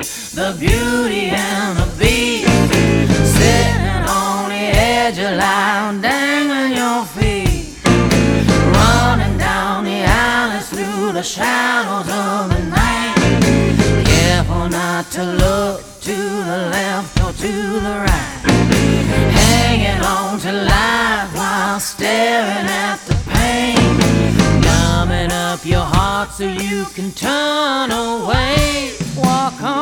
the beauty and the beast, sitting on the edge of life, dangling your feet, running down the alleys through the shadows of the night. Careful not to look to the left or to the right, hanging on to life while staring at the pain, numbing up your heart so you can turn away. Walk on